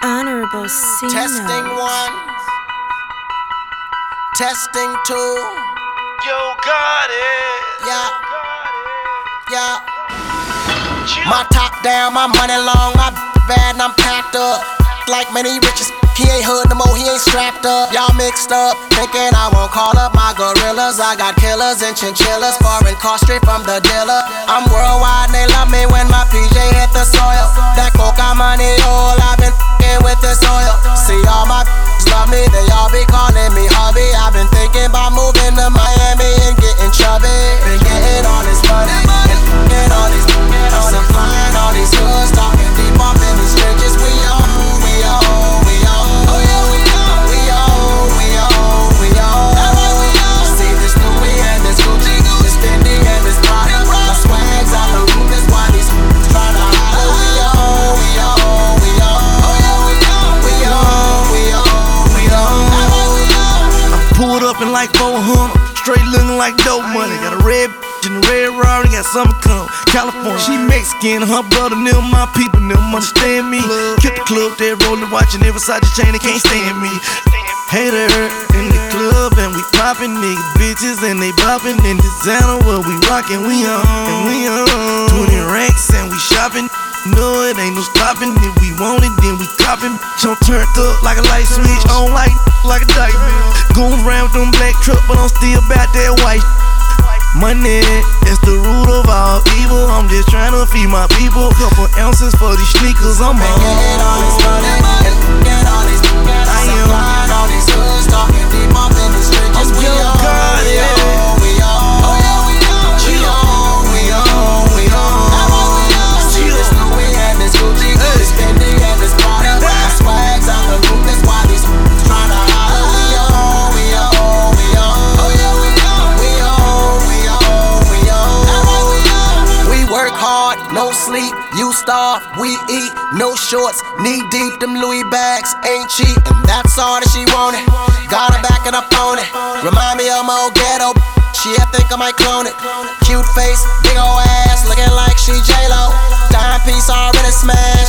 Honorable C. Testing one, testing two. Yo, got it. Yeah, yeah. My top down, my money long, my bad, and I'm packed up. Like many riches, he ain't hood no more, he ain't strapped up. Y'all mixed up, thinking I won't call up my gorillas. I got killers and chinchillas, foreign car straight from the dealer. I'm worldwide, they love me when my PJ hit the soil. That coca money, all I've been f***ing with this oil. See all my love me, they all be calling me hubby. I've been thinking about moving to Miami and getting chubby. Been getting all this money and f***ing all these supplying all these hoods, talking deep up in these trenches. We own, we own, we own. Oh yeah, we own, we own, we own, we own. See this Louis and this Gucci, this Fendi and this Prada. My swag's out the roof, that's why these tryna holler. We own, we own, we own. Oh yeah, we own, we own, we own, we own. I pulled up in like 400, straight looking like dope money. Got a red in the red Rari, got something come. California, she Mexican, her brother, them my people, them understand me. Kept the club there rolling, watching every Versace chain, they can't stand me. Hater in the club and we poppin' nigga bitches and they boppin' in designer. What we rockin', we on, and we on 20 racks and we shopping. No, it ain't no stopping. If we want it, then we copping. I'm turned up like a light switch, on like a diamond. Going around with them black truck, but I'm still about that white. Money, it's the root of all evil. I'm just tryna feed my people. Couple ounces for these sneakers, I'm on. Get all this money and get all these supplying all these hoods, talking deep up in these trenches. We own, we own, we own. Oh yeah, we own, we own, we own, we own. See this Louis and this Gucci, this Fendi and this Prada. My swag's out the roof, that's why these tryna holler. We own, we own, we own. Oh yeah, we own, we own, we own, we own. We work hard, no sleep, you starve, we eat, no shorts, knee deep, them Louis bags ain't cheap, and that's all that she wanted. Got her back and up on it, remind me of my old ghetto. I think I might clone it. Cute face, big ol' ass, looking like she J-Lo. Dime piece already smashed.